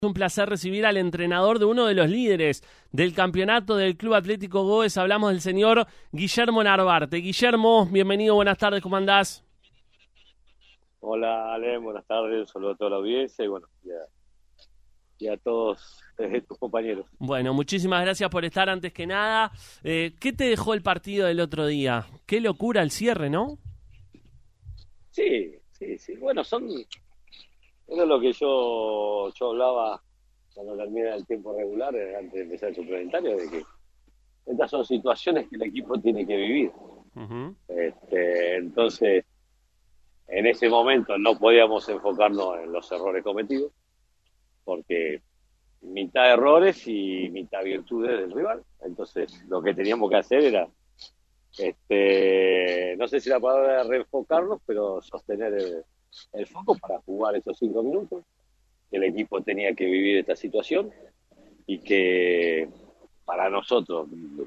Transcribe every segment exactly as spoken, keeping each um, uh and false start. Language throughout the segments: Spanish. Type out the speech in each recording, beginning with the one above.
Un placer recibir al entrenador de uno de los líderes del campeonato del Club Atlético Goes. Hablamos del señor Guillermo Narvarte. Guillermo, bienvenido, buenas tardes, ¿cómo andás? Hola, Ale, buenas tardes, un saludo a toda la audiencia y bueno, y a, y a todos eh, tus compañeros. Bueno, muchísimas gracias por estar antes que nada. Eh, ¿Qué te dejó el partido del otro día? Qué locura el cierre, ¿no? Sí, sí, sí, bueno, son, eso es lo que yo, yo hablaba cuando termina el tiempo regular, eh, antes de empezar el suplementario, de que estas son situaciones que el equipo tiene que vivir. Uh-huh. Este, entonces, en ese momento no podíamos enfocarnos en los errores cometidos, porque mitad errores y mitad virtudes del rival. Entonces, lo que teníamos que hacer era, este, no sé si la palabra es reenfocarnos, pero sostener el, el foco para jugar esos cinco minutos. El equipo tenía que vivir esta situación y que para nosotros,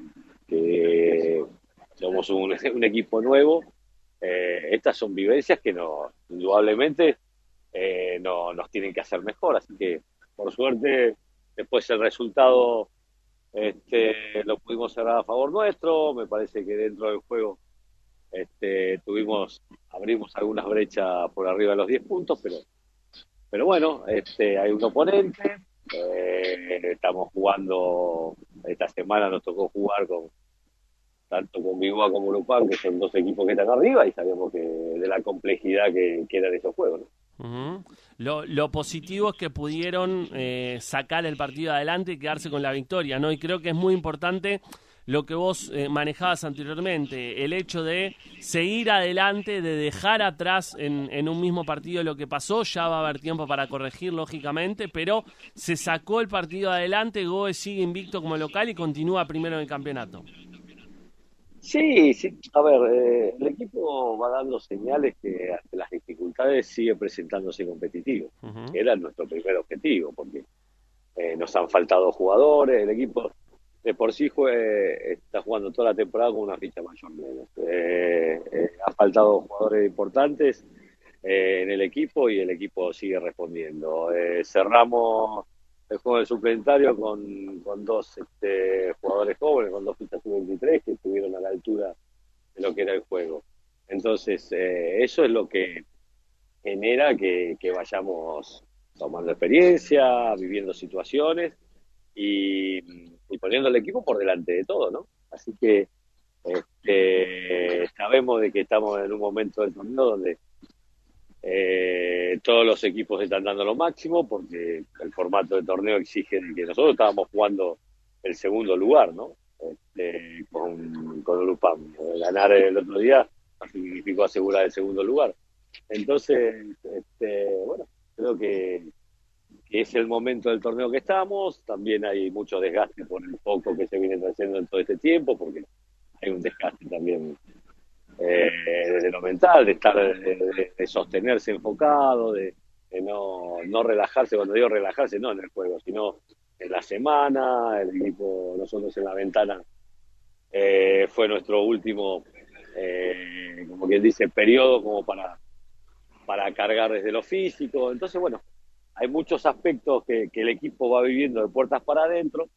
que somos un, un equipo nuevo, eh, estas son vivencias que no, indudablemente eh, no, nos tienen que hacer mejor. Así que, por suerte, después el resultado este, lo pudimos cerrar a favor nuestro. Me parece que dentro del juego este, tuvimos, abrimos algunas brechas por arriba de los diez puntos, pero, pero bueno, este, hay un oponente. Eh, estamos jugando, esta semana nos tocó jugar con tanto con Biguá como Lupán, que son dos equipos que están arriba, y sabemos que de la complejidad que, que eran esos juegos, ¿no? Uh-huh. Lo, lo positivo es que pudieron eh, sacar el partido adelante y quedarse con la victoria, ¿no? Y creo que es muy importante lo que vos eh, manejabas anteriormente, el hecho de seguir adelante, de dejar atrás en, en un mismo partido lo que pasó. Ya va a haber tiempo para corregir, lógicamente, pero se sacó el partido adelante. Goes sigue invicto como local y continúa primero en el campeonato. Sí, sí. A ver, eh, el equipo va dando señales que ante las dificultades sigue presentándose competitivo. Uh-huh. Era nuestro primer objetivo, porque eh, nos han faltado jugadores. El equipo de por sí jue- está jugando toda la temporada con una ficha mayor menos. Eh, eh, ha faltado jugadores importantes eh, en el equipo y el equipo sigue respondiendo. Eh, cerramos el juego de suplementario con, con dos este, jugadores jóvenes, con dos fichas sub veintitrés que estuvieron a la altura de lo que era el juego. Entonces, eh, eso es lo que genera que, que vayamos tomando experiencia, viviendo situaciones y, y poniendo al equipo por delante de todo, ¿no? Así que este, sabemos de que estamos en un momento del torneo donde eh, todos los equipos están dando lo máximo porque el formato de torneo exige que nosotros estábamos jugando el segundo lugar, ¿no? Este, con, con Urupam. Ganar el otro día significó asegurar el segundo lugar. Entonces, este, bueno, creo que, que es el momento del torneo que estamos. También hay mucho desgaste por el foco que se viene haciendo en todo este tiempo, porque hay un desgaste también eh, desde lo mental, de estar, de, de sostenerse enfocado, de, de no, no relajarse. Cuando digo relajarse, no en el juego, sino en la semana. El equipo, nosotros en la ventana, eh, fue nuestro último, eh, como quien dice, periodo como para, para cargar desde lo físico. Entonces, bueno, hay muchos aspectos que, que el equipo va viviendo de puertas para adentro,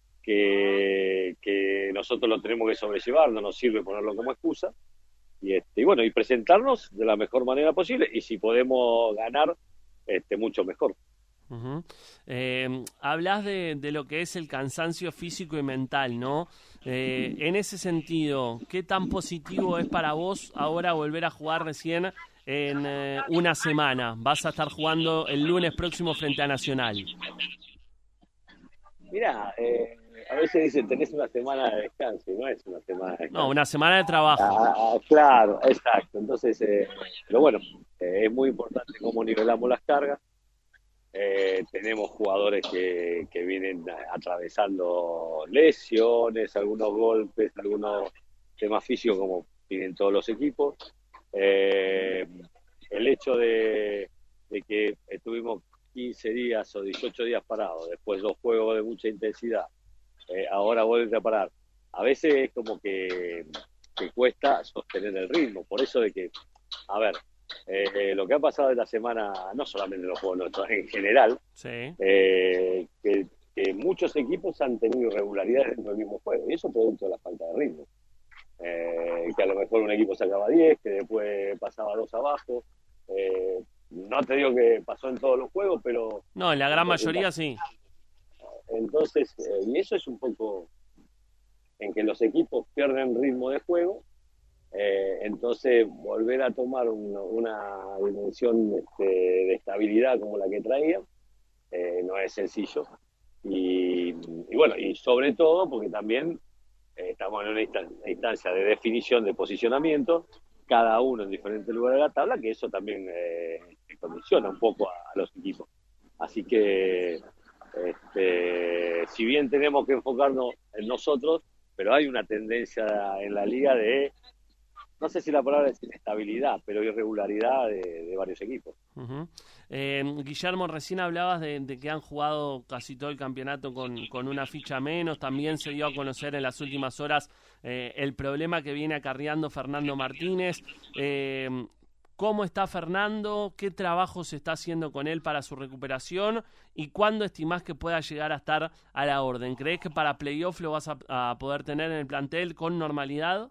que, que nosotros lo tenemos que sobrellevar, no nos sirve ponerlo como excusa. Y, este, y bueno, y presentarnos de la mejor manera posible, y si podemos ganar, este, mucho mejor. Uh-huh. Eh, hablas de, de lo que es el cansancio físico y mental, ¿no? Eh, en ese sentido, ¿qué tan positivo es para vos ahora volver a jugar recién en eh, una semana? Vas a estar jugando el lunes próximo frente a Nacional. Mirá, eh, a veces dicen tenés una semana de descanso, y no es una semana de No, descanso. una semana de trabajo. Ah, ah, claro, exacto. Entonces, eh, pero bueno, eh, es muy importante cómo nivelamos las cargas. Eh, tenemos jugadores que, que vienen atravesando lesiones, algunos golpes, algunos temas físicos, como tienen todos los equipos. Eh, el hecho de, de que estuvimos quince días o dieciocho días parados, después dos juegos de mucha intensidad, eh, ahora vuelve a parar. A veces es como que, que cuesta sostener el ritmo, por eso de que, a ver, eh, lo que ha pasado esta semana, no solamente en los juegos nuestros, en general, Sí. eh, que, que muchos equipos han tenido irregularidades dentro del mismo juego, y eso producto de la falta de ritmo. Eh, que a lo mejor un equipo sacaba diez, que después pasaba dos abajo. Eh, no te digo que pasó en todos los juegos, pero No, en la en gran mayoría porcentaje. sí. Entonces, eh, y eso es un poco en que los equipos pierden ritmo de juego. Eh, entonces, volver a tomar una, una dimensión este, de estabilidad como la que traía eh, no es sencillo. Y, y bueno, y sobre todo porque también eh, estamos en una instancia de definición de posicionamiento, cada uno en diferentes lugares de la tabla, que eso también eh, condiciona un poco a, a los equipos. Así que, este, si bien tenemos que enfocarnos en nosotros, pero hay una tendencia en la liga de, no sé si la palabra es inestabilidad, pero irregularidad de, de varios equipos. Uh-huh. Eh, Guillermo, recién hablabas de, de que han jugado casi todo el campeonato con, con una ficha menos. También se dio a conocer en las últimas horas eh, el problema que viene acarreando Fernando Martínez. Eh, ¿Cómo está Fernando? ¿Qué trabajo se está haciendo con él para su recuperación? ¿Y cuándo estimás que pueda llegar a estar a la orden? ¿Crees que para playoff lo vas a, a poder tener en el plantel con normalidad?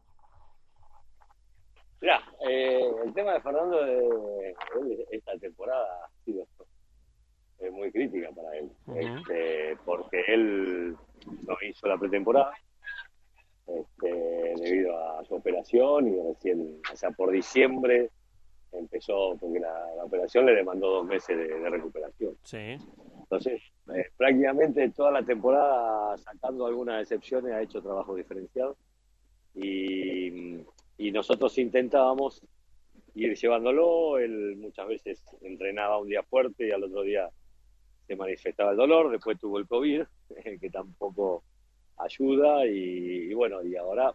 Mirá, eh, el tema de Fernando, de, él, esta temporada ha sido eh, muy crítica para él, Uh-huh. este, porque él no hizo la pretemporada este, debido a su operación y recién, o sea, por diciembre empezó, porque la, la operación le demandó dos meses de, de recuperación. Sí. Entonces, eh, prácticamente toda la temporada, sacando algunas excepciones, ha hecho trabajo diferenciado. Y, y nosotros intentábamos ir llevándolo. Él muchas veces entrenaba un día fuerte y al otro día se manifestaba el dolor. Después tuvo el COVID, que tampoco ayuda. Y, y bueno, y ahora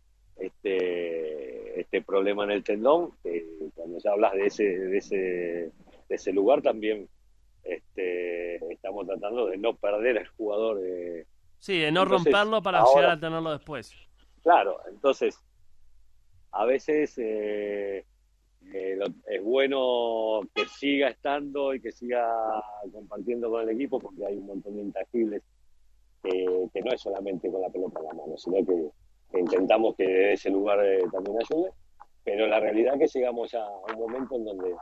este, este problema en el tendón, que cuando ya hablas de ese, de ese, de ese lugar también este, estamos tratando de no perder al jugador. Eh. Sí, de no Entonces, romperlo para ahora, llegar a tenerlo después. claro, entonces a veces eh, eh, lo, es bueno que siga estando y que siga compartiendo con el equipo, porque hay un montón de intangibles que, que no es solamente con la pelota en la mano, sino que, que intentamos que de ese lugar eh, también ayude, pero la realidad es que llegamos ya a un momento en donde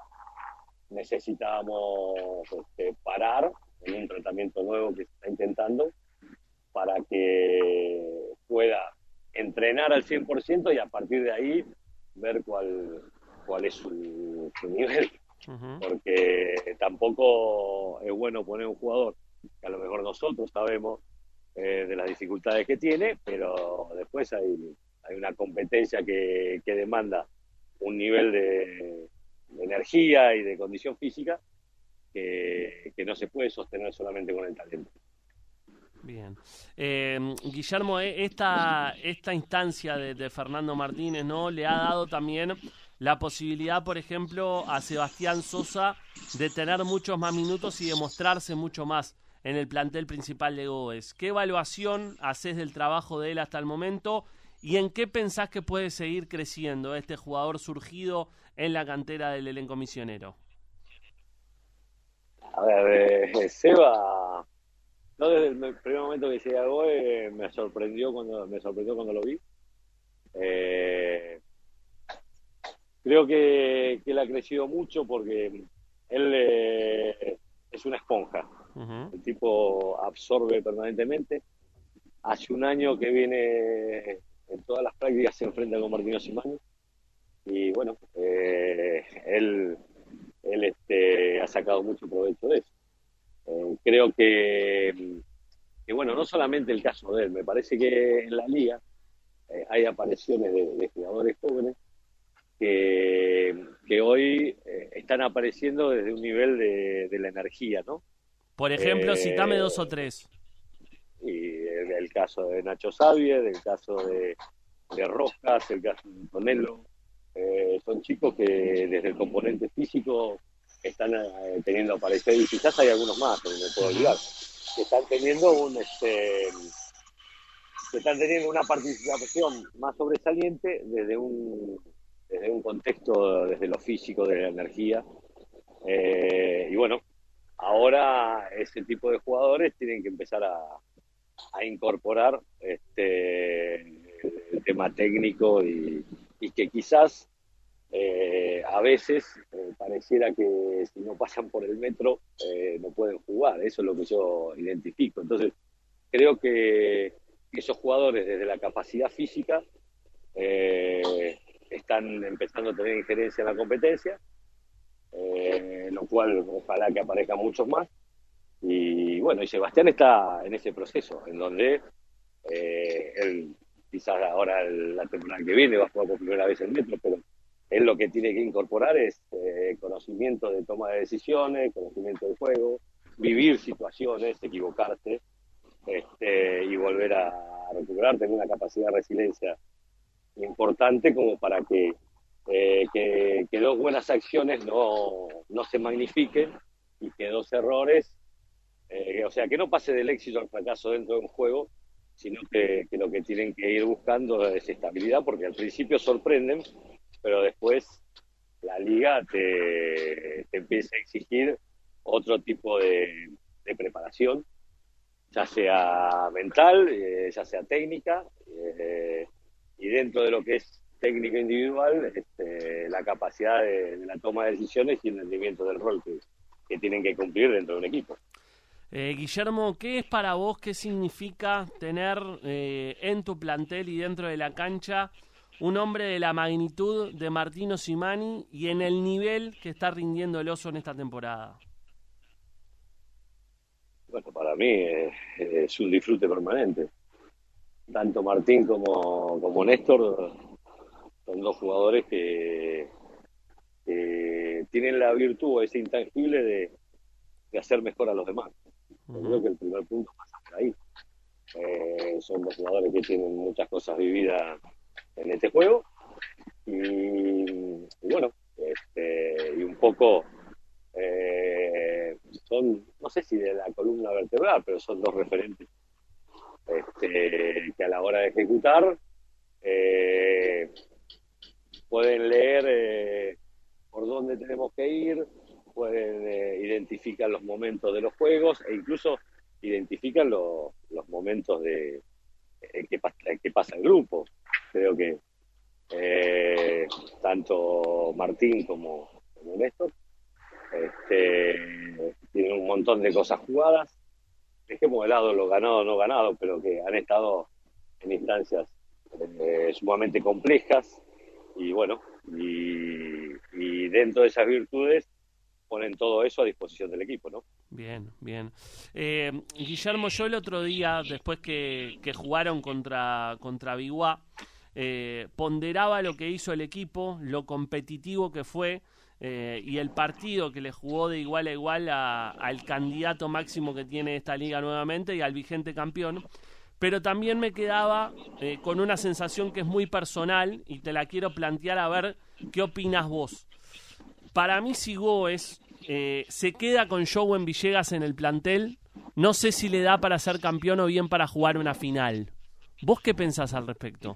necesitábamos este, parar en un tratamiento nuevo que se está intentando para que pueda entrenar al cien por ciento y a partir de ahí ver cuál, cuál es su, su nivel. Uh-huh. Porque tampoco es bueno poner un jugador que a lo mejor nosotros sabemos eh, de las dificultades que tiene, pero después hay, hay una competencia que, que demanda un nivel de, de energía y de condición física que, que no se puede sostener solamente con el talento. Bien. Eh, Guillermo, esta, esta instancia de, de Fernando Martínez, ¿no?, le ha dado también la posibilidad, por ejemplo, a Sebastián Sosa de tener muchos más minutos y de mostrarse mucho más en el plantel principal de Goes. ¿Qué evaluación haces del trabajo de él hasta el momento y en qué pensás que puede seguir creciendo este jugador surgido en la cantera del elenco misionero? A ver, eh, Seba... No, desde el primer momento que llegué a Goe me sorprendió cuando me sorprendió cuando lo vi. Eh, creo que, que él ha crecido mucho porque él eh, es una esponja. Uh-huh. El tipo absorbe permanentemente. Hace un año que viene en todas las prácticas se enfrenta con Martino Simani y bueno, eh, él, él este, ha sacado mucho provecho de eso. Eh, creo que, que, bueno, no solamente el caso de él, me parece que en la liga eh, hay apariciones de, de jugadores jóvenes que, que hoy eh, están apareciendo desde un nivel de, de la energía, ¿no? Por ejemplo, eh, citame dos o tres. Y el, el caso de Nacho Xavier, el caso de, de Rojas, el caso de Antonello, eh, son chicos que desde el componente físico están eh, teniendo aparecer, y quizás hay algunos más, pero no me puedo olvidar, que están teniendo un este que están teniendo una participación más sobresaliente desde un desde un contexto, desde lo físico, de la energía. Eh, y bueno, ahora ese tipo de jugadores tienen que empezar a, a incorporar este, el tema técnico y, y que quizás eh, a veces eh, pareciera que si no pasan por el metro eh, no pueden jugar. Eso es lo que yo identifico. Entonces, creo que esos jugadores desde la capacidad física eh, están empezando a tener injerencia en la competencia, eh, lo cual ojalá que aparezcan muchos más. Y bueno, y Sebastián está en ese proceso, en donde eh, él quizás ahora el- la temporada que viene va a jugar por primera vez el Metro, pero él lo que tiene que incorporar es eh, conocimiento de toma de decisiones, conocimiento del juego, vivir situaciones, equivocarse, este, y volver a recuperar, tener una capacidad de resiliencia importante como para que, eh, que, que dos buenas acciones no, no se magnifiquen y que dos errores, eh, o sea, que no pase del éxito al fracaso dentro de un juego, sino que, que lo que tienen que ir buscando es estabilidad, porque al principio sorprenden, pero después la liga te, te empieza a exigir otro tipo de, de preparación, ya sea mental, eh, ya sea técnica, eh, y dentro de lo que es técnica individual, este, la capacidad de, de la toma de decisiones y el rendimiento del rol que, que tienen que cumplir dentro de un equipo. Eh, Guillermo, ¿qué es para vos, qué significa tener eh, en tu plantel y dentro de la cancha un hombre de la magnitud de Martino Simani y en el nivel que está rindiendo el Oso en esta temporada? Bueno, para mí eh, es un disfrute permanente. Tanto Martín como, como Néstor son dos jugadores que, que tienen la virtud, ese intangible de, de hacer mejor a los demás. Yo creo Uh-huh. que el primer punto pasa por ahí. Eh, son dos jugadores que tienen muchas cosas vividas en este juego y, y bueno, este, y un poco eh, son, no sé si de la columna vertebral, pero son dos referentes este, que a la hora de ejecutar eh, pueden leer eh, por dónde tenemos que ir, pueden eh, identificar los momentos de los juegos e incluso identifican lo, los momentos de eh, que, que pasa el grupo. Creo que eh, tanto Martín como, como Néstor este, tienen un montón de cosas jugadas. Dejemos de lado lo ganado o no ganado, pero que han estado en instancias eh, sumamente complejas y bueno, y, y dentro de esas virtudes ponen todo eso a disposición del equipo, ¿no? Bien, bien. Eh, Guillermo, yo el otro día, después que, que jugaron contra, contra Biguá, eh, ponderaba lo que hizo el equipo, lo competitivo que fue eh, y el partido que le jugó de igual a igual a- al candidato máximo que tiene esta liga nuevamente y al vigente campeón. Pero también me quedaba eh, con una sensación que es muy personal y te la quiero plantear a ver qué opinas vos. Para mí Sigües eh, se queda con Jowen Villegas en el plantel. No sé si le da para ser campeón o bien para jugar una final. ¿Vos qué pensás al respecto?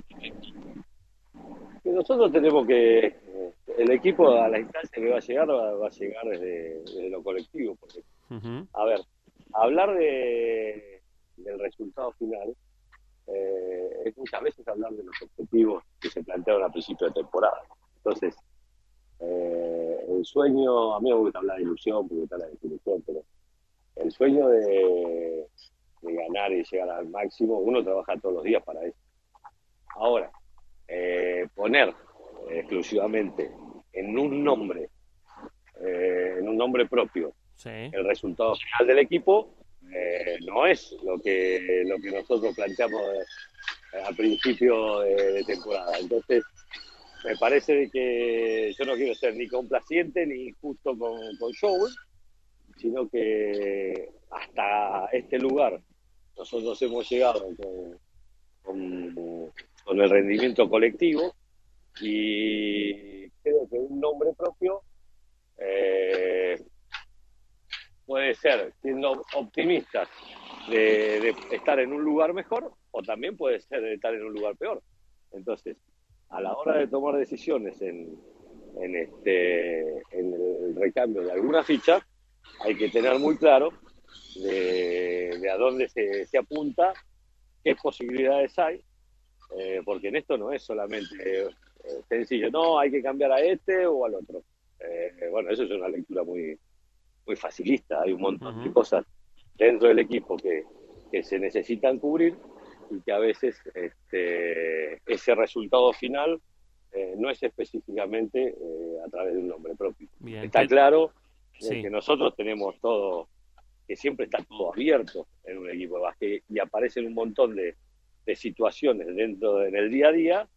Y nosotros tenemos que, eh, el equipo a la instancia que va a llegar, va, va a llegar desde, desde lo colectivo, porque, Uh-huh. a ver, hablar de, del resultado final eh, es muchas veces hablar de los objetivos que se plantearon a principio de temporada. Entonces, eh, el sueño, a mí me gusta hablar de ilusión, porque está la desilusión, pero el sueño de, de ganar y llegar al máximo, uno trabaja todos los días para eso. Ahora, eh, poner eh, exclusivamente en un nombre, eh, en un nombre propio, Sí. el resultado final del equipo, eh, no es lo que, lo que nosotros planteamos eh, al principio de, de temporada. Entonces, me parece de que yo no quiero ser ni complaciente ni injusto con, con Joel, sino que hasta este lugar nosotros hemos llegado con, con, con el rendimiento colectivo y creo que un nombre propio eh, puede ser, siendo optimistas, de, de estar en un lugar mejor o también puede ser de estar en un lugar peor. Entonces, a la hora de tomar decisiones en, en, este, en el recambio de alguna ficha, hay que tener muy claro de, de a dónde se, se apunta, qué posibilidades hay, eh, porque en esto no es solamente eh, sencillo, no, hay que cambiar a este o al otro. Eh, bueno, eso es una lectura muy, muy facilista, hay un montón de Uh-huh. cosas dentro del equipo que, que se necesitan cubrir y que a veces este, ese resultado final eh, no es específicamente eh, a través de un nombre propio. Bien, Está pero, claro eh, sí. que nosotros tenemos todo, que siempre está todo abierto en un equipo de básquet y aparecen un montón de, de situaciones dentro de, en el día a día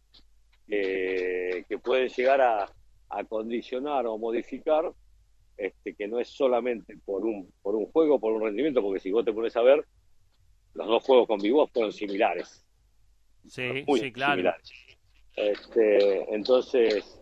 eh, que pueden llegar a, a condicionar o modificar, este, que no es solamente por un, por un juego, por un rendimiento, porque si vos te pones a ver, los dos juegos con Vivo fueron similares, Sí, muy sí, claro. similares. Este, entonces,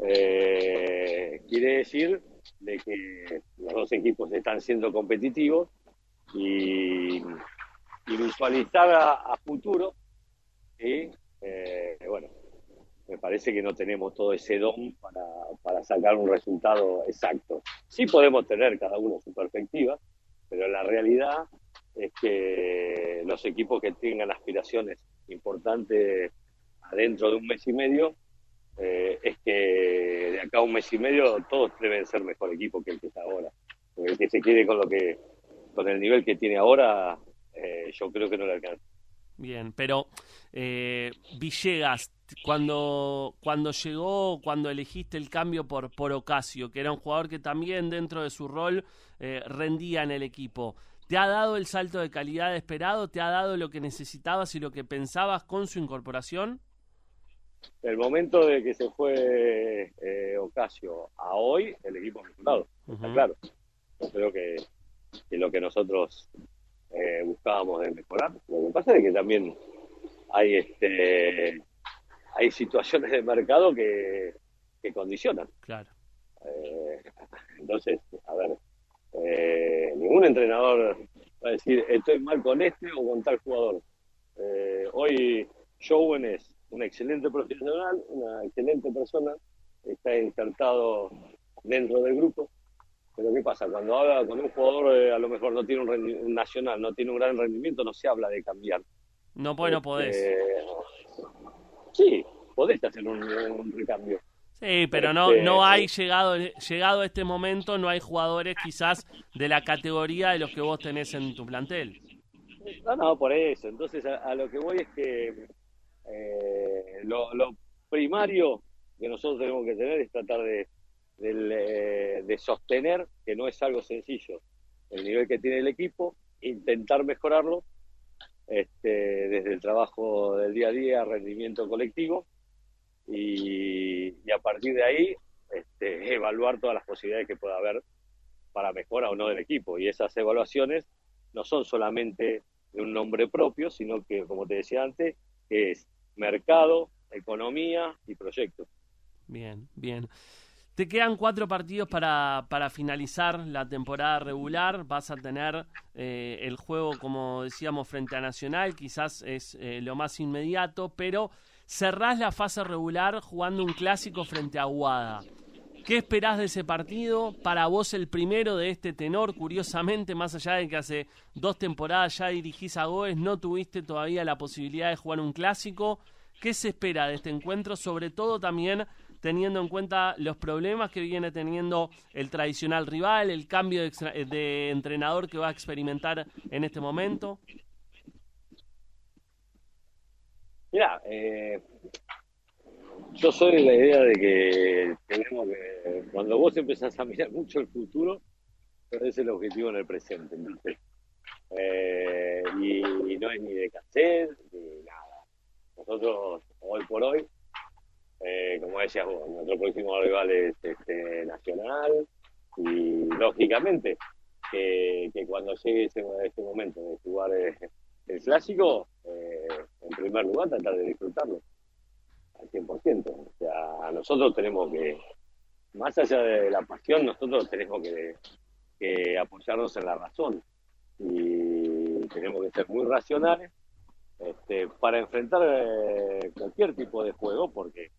eh, quiere decir de que los dos equipos están siendo competitivos y, y visualizar a, a futuro, y, eh, bueno, me parece que no tenemos todo ese don para, para sacar un resultado exacto. Sí podemos tener cada uno su perspectiva, pero la realidad es que los equipos que tengan aspiraciones importantes adentro de un mes y medio, eh, es que de acá a un mes y medio todos deben ser mejor equipo que el que está ahora. Porque el que se quede con lo que, con el nivel que tiene ahora, eh, yo creo que no le alcanza. Bien, pero eh, Villegas, cuando, cuando llegó, cuando elegiste el cambio por, por Ocasio, que era un jugador que también dentro de su rol eh, rendía en el equipo, ¿te ha dado el salto de calidad esperado? ¿Te ha dado lo que necesitabas y lo que pensabas con su incorporación? El momento de que se fue eh, Ocasio a hoy, el equipo ha mejorado, está Ujú. claro. Yo creo que, que lo que nosotros eh, buscábamos de mejorar. Lo que pasa es que también hay este hay situaciones de mercado que, que condicionan. Claro. Eh, entonces, a ver, eh, ningún entrenador va a decir estoy mal con este o con tal jugador. Eh, hoy Joven es un excelente profesional, una excelente persona, está insertado dentro del grupo, pero ¿qué pasa? Cuando habla con un jugador, eh, a lo mejor no tiene un, rendi- un nacional, no tiene un gran rendimiento, no se habla de cambiar. No, pues no podés. Este, sí, podés hacer un, un recambio. Sí, pero no, Este, no hay llegado, llegado a este momento, no hay jugadores quizás de la categoría de los que vos tenés en tu plantel. no, no, por eso. Entonces, a, a lo que voy es que eh, lo, lo primario que nosotros tenemos que tener es tratar de, de, de sostener, que no es algo sencillo, el nivel que tiene el equipo, intentar mejorarlo este, desde el trabajo del día a día, rendimiento colectivo, y, y a partir de ahí este, evaluar todas las posibilidades que pueda haber para mejora o no del equipo. Y esas evaluaciones no son solamente de un nombre propio, sino que, como te decía antes, es mercado, economía y proyecto. Bien, bien. Te quedan cuatro partidos para, para finalizar la temporada regular. Vas a tener eh, el juego, como decíamos, frente a Nacional. Quizás es eh, lo más inmediato, pero cerrás la fase regular jugando un clásico frente a Aguada. ¿Qué esperás de ese partido? Para vos el primero de este tenor, curiosamente, más allá de que hace dos temporadas ya dirigís a Goes, no tuviste todavía la posibilidad de jugar un clásico. ¿Qué se espera de este encuentro? Sobre todo también teniendo en cuenta los problemas que viene teniendo el tradicional rival, el cambio de, extra- de entrenador que va a experimentar en este momento. Mira, eh, yo soy de la idea de que tenemos que, cuando vos empezás a mirar mucho el futuro, perdés el objetivo en el presente. Entonces, eh, y, y no es ni de cassette ni nada. Nosotros, hoy por hoy, eh, como decías vos, nuestro próximo rival es este, Nacional y lógicamente que, que cuando llegue ese, ese momento de jugar eh, el clásico, eh, en primer lugar tratar de disfrutarlo al cien por ciento. O sea, nosotros tenemos que, más allá de la pasión, nosotros tenemos que, que apoyarnos en la razón y tenemos que ser muy racionales este, para enfrentar eh, cualquier tipo de juego, porque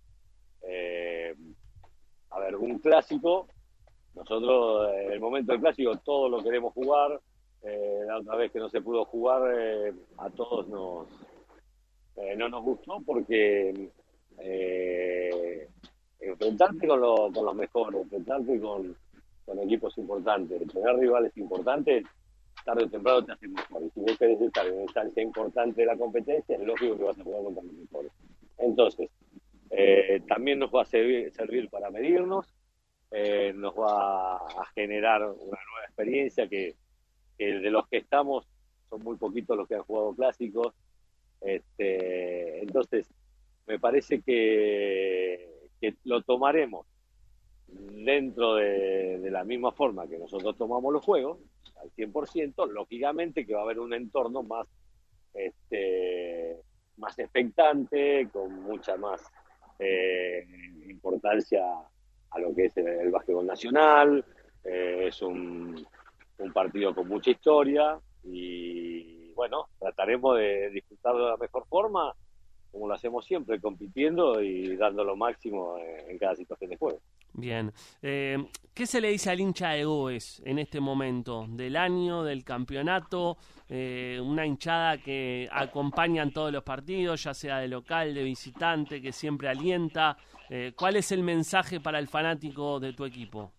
Eh, a ver, un clásico, nosotros en el momento del clásico todos lo queremos jugar. Eh, la otra vez que no se pudo jugar, eh, a todos nos eh, no nos gustó porque eh, enfrentarte con, lo, con los mejores, enfrentarte con, con equipos importantes, tener rivales importantes, tarde o temprano te hace mejor. Y si vos querés estar en una instancia importante de la competencia, es lógico que vas a jugar contra los mejores. Entonces, eh, también nos va a servir, servir para medirnos, eh, nos va a generar una nueva experiencia que, que de los que estamos son muy poquitos los que han jugado clásicos. Este, entonces, me parece que, que lo tomaremos dentro de, de la misma forma que nosotros tomamos los juegos, al cien por ciento, lógicamente que va a haber un entorno más, este, más expectante, con mucha más eh, importancia a lo que es el, el básquetbol nacional. Eh, es un, un partido con mucha historia y bueno, trataremos de disfrutarlo de la mejor forma, como lo hacemos siempre, compitiendo y dando lo máximo en cada situación de juego. Bien. Eh, ¿Qué se le dice al hincha de Goes en este momento del año, del campeonato? Eh, una hinchada que acompaña en todos los partidos, ya sea de local, de visitante, que siempre alienta. Eh, ¿Cuál es el mensaje para el fanático de tu equipo?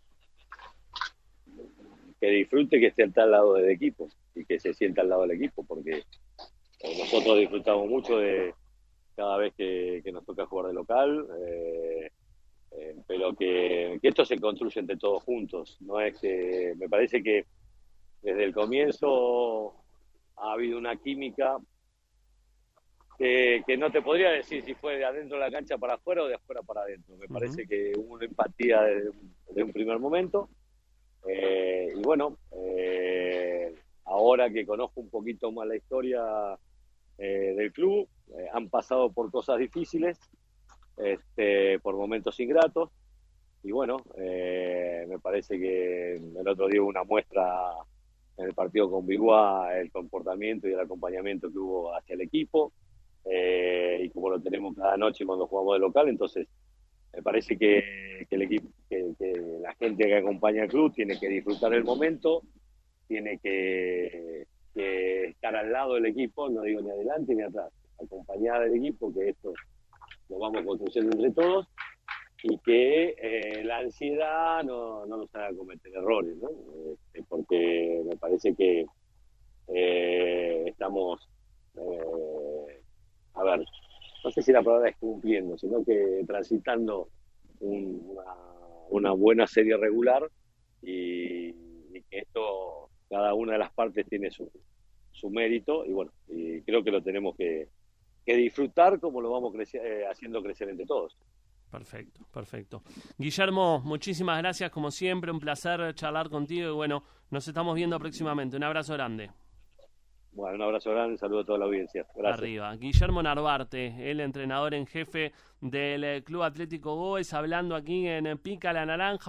Que disfrute, que esté al lado del equipo y que se sienta al lado del equipo, porque nosotros disfrutamos mucho de cada vez que, que nos toca jugar de local. Eh, Eh, pero que, que esto se construye entre todos juntos. No es que, me parece que desde el comienzo ha habido una química que, que no te podría decir si fue de adentro de la cancha para afuera o de afuera para adentro. Me uh-huh. parece que hubo una empatía desde, desde un primer momento. Eh, y bueno, eh, ahora que conozco un poquito más la historia eh, del club, eh, han pasado por cosas difíciles, Este, por momentos ingratos, y bueno, eh, me parece que el otro día hubo una muestra en el partido con Biguá, el comportamiento y el acompañamiento que hubo hacia el equipo, eh, y como lo tenemos cada noche cuando jugamos de local. Entonces me parece que, que el equipo, que, que la gente que acompaña al club tiene que disfrutar el momento, tiene que, que estar al lado del equipo, no digo ni adelante ni atrás, acompañar al equipo, que esto lo vamos construyendo entre todos, y que eh, la ansiedad no, no nos haga cometer errores, ¿no? Este, porque me parece que eh, estamos, eh, a ver, no sé si la palabra es cumpliendo, sino que transitando un, una, una buena serie regular, y, y que esto, cada una de las partes tiene su, su mérito, y bueno, y creo que lo tenemos que que disfrutar como lo vamos crecer, eh, haciendo crecer entre todos. Perfecto, perfecto. Guillermo, muchísimas gracias como siempre, un placer charlar contigo y bueno, nos estamos viendo próximamente. Un abrazo grande. Bueno, un abrazo grande, un saludo a toda la audiencia. Gracias. Arriba. Guillermo Narvarte, el entrenador en jefe del Club Atlético Goes, hablando aquí en Pica la Naranja.